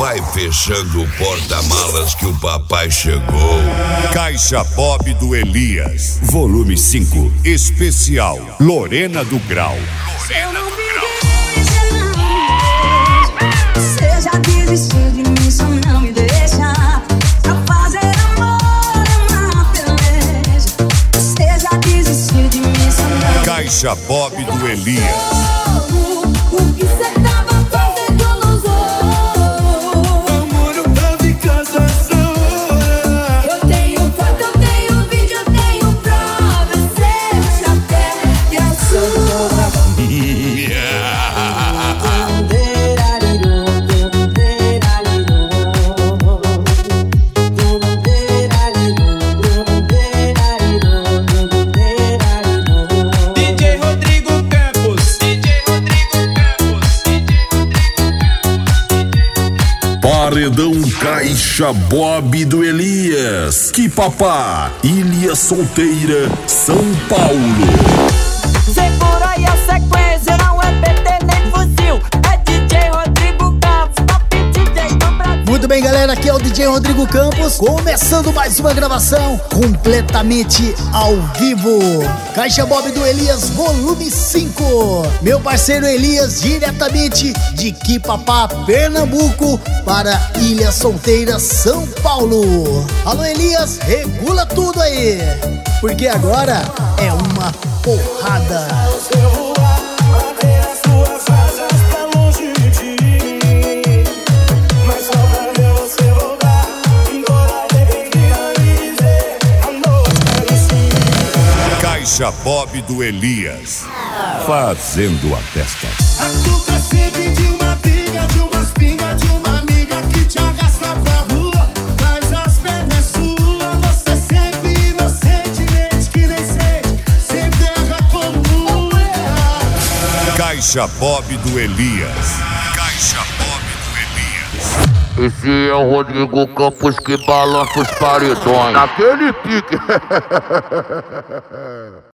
Vai fechando o porta-malas que o papai chegou. Caixa Bob do Elias, volume 5, especial Lorena do Grau. Lorena do Grau. Você já desistiu de mim, só não me deixa. Pra fazer amor é uma peleja. Você já desistiu de mim, só não me Caixa Bob do Elias. O que você tava fazendo nos outros? Amor, eu tava em casa só. Eu tenho foto, eu tenho vídeo, eu tenho prova. Você já quer que eu sou. DJ Rodrigo Campos. Paredão Caixa Bob do Elias. Que papá, Ilha Solteira, São Paulo. Segura aí a sequência, não é PT nem fuzil. É DJ Rodrigo Campos, top DJ do Brasil. Muito bem, galera, aqui é o DJ Rodrigo Campos, começando mais uma gravação completamente ao vivo. Caixa Bob do Elias, volume 5. Meu parceiro Elias, diretamente de Quipapá, Pernambuco, para Ilha Solteira, São Paulo. Alô, Elias, regula tudo aí, porque agora é uma porrada. Caixa Bob do Elias, fazendo a festa. A culpa sempre de uma briga, de umas pingas, de uma amiga que te arrasta pra rua. Mas as pernas suas, você sempre inocente, mente que nem sente, sempre erra como mulher. Caixa Bob do Elias. Caixa Bob do Elias. Esse é o Rodrigo Campos que balança os paredões. Naquele pique.